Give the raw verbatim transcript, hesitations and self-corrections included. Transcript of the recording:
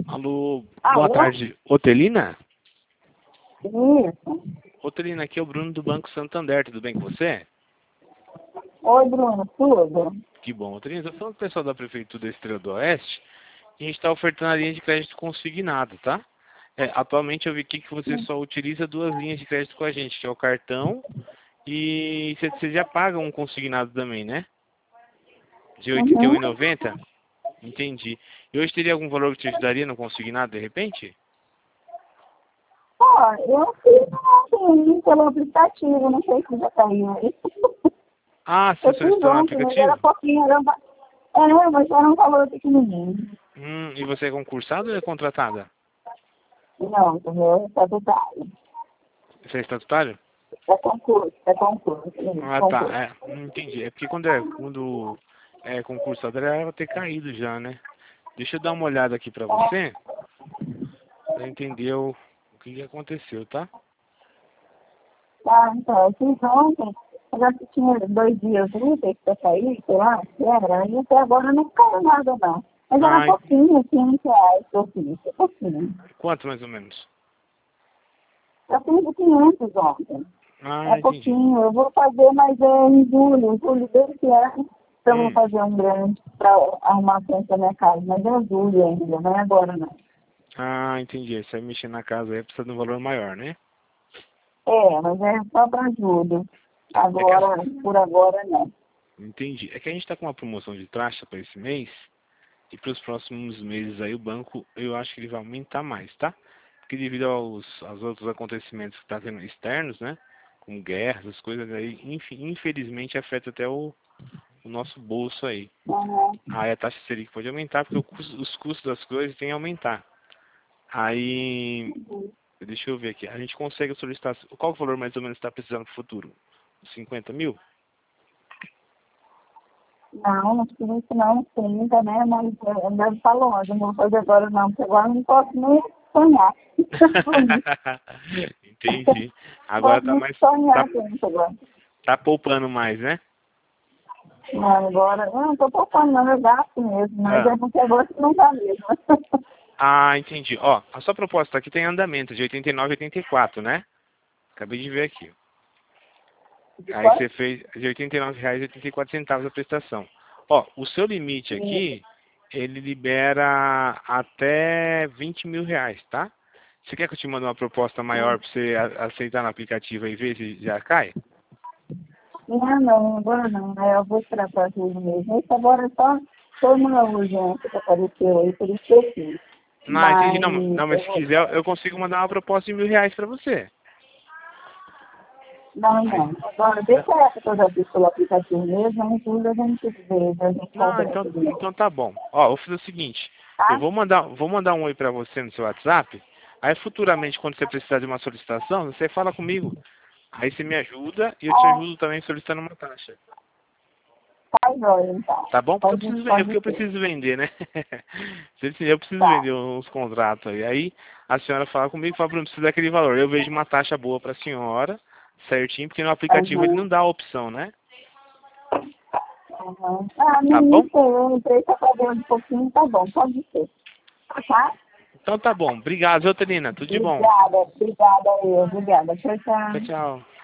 Alô, boa Alô? tarde. Otelina? Isso. Otelina, aqui é o Bruno do Banco Santander, tudo bem com você? Oi, Bruno, tudo? Que bom. Otelina, eu tô falando com o pessoal da Prefeitura da Estrela do Oeste e a gente está ofertando a linha de crédito consignado, tá? É, atualmente eu vi aqui que você só utiliza duas linhas de crédito com a gente, que é o cartão e você você já paga um consignado também, né? De oitenta e um Uhum. reais e noventa centavos? Entendi. E hoje teria algum valor que te ajudaria no consignado, de repente? Ó, eu fiz ontem pelo aplicativo, não sei se já caiu aí. Ah, você Eu só fiz instalou no ontem, mas era aplicativo? pouquinho, era um, va- é, mas era um valor pequenininho. Hum, e você é concursada ou é contratada? Não, entendeu? É estatutário. Você é estatutário? É concurso, é concurso. Isso, Ah, tá. concurso. É, hum, entendi. É porque quando é, quando é concursado, era pra ter caído já, né? Deixa eu dar uma olhada aqui pra você, pra entender o, o que que aconteceu, tá? Tá, então, eu fiz ontem, eu já tinha dois dias úteis pra sair, sei lá, que era, e até agora não caiu nada, não. Mas era Ah, en- pouquinho, quinze reais que eu fiz, é pouquinho. quanto mais ou menos? Eu fiz de quinhentos ontem. É Ah, entendi. pouquinho, eu vou fazer, mas é em julho, em julho desse ano, eu vou Hum. fazer um grande para arrumar a frente da minha casa, mas é julho ainda, não é agora não. Ah, entendi. Você vai mexer na casa aí, precisa de um valor maior, né? É, mas é só para julho. É que, Agora, a- por agora não. entendi. É que a gente tá com uma promoção de taxa para esse mês e para os próximos meses aí o banco, eu acho que ele vai aumentar mais, tá? Porque devido aos, aos outros acontecimentos que está tendo externos, né? Com guerras, as coisas aí, enfim, infelizmente afeta até o, o nosso bolso aí. Uhum. Aí a taxa Selic pode aumentar, porque o custo- os custos das coisas têm a aumentar. Aí, deixa eu ver aqui, a gente consegue solicitar, qual o valor mais ou menos está precisando no futuro? cinquenta mil? Não, não precisa isso não, trinta, né? Mas é, deve estar longe, não vou fazer agora não, porque agora eu não posso nem sonhar. Entendi. Agora Posso tá nem mais, tá, sonhar com isso agora. tá poupando mais, né? Não, agora, eu não estou poupando não, eu gasto mesmo, mas Ah. é porque agora que não dá mesmo. Ah, entendi. Ó, a sua proposta aqui tem andamento de oitenta e nove e oitenta e quatro, né? Acabei de ver aqui. Aí Depois, você fez de oitenta e nove reais e oitenta e quatro centavos a prestação. Ó, o seu limite aqui, ele libera até vinte mil reais, tá? Você quer que eu te mande uma proposta maior para você a- aceitar no aplicativo e ver se já cai? não, não, agora não, aí eu vou esperar para tudo mesmo. Isso agora é só foi uma urgência que apareceu aí, por isso que eu fiz. Não, entendi. Mas Não, não, mas eu se vou, quiser, eu consigo mandar uma proposta de mil reais para você. não, Aí, não. Agora, deixa essa que eu já fiz pelo aplicativo mesmo, em tudo a gente vê, a gente não, conversa então, de novo, então tá bom. Ó, eu vou fazer o seguinte. Eu tá? vou mandar, vou mandar um oi pra você no seu WhatsApp. Aí futuramente, quando você precisar de uma solicitação, você fala comigo. Aí você me ajuda e eu te Ah, ajudo também solicitando uma taxa. tá jóia, então. Tá bom? Porque eu Pode, preciso vender, porque pode eu ser. preciso vender, né? Eu preciso Tá. vender uns contratos aí. Aí a senhora fala comigo e fala, Bruno, precisa daquele valor. Eu vejo uma taxa boa pra senhora, certinho, porque no aplicativo ele Aham. não dá a opção, né? Aham. Ah, no Tá bom? início eu entrei para fazer um pouquinho, tá bom, pode ser. Tá? Então tá bom. Obrigado, viu, Telina? Tudo de bom. Obrigada, obrigada eu, obrigada. Tchau, Tchau, tchau. tchau.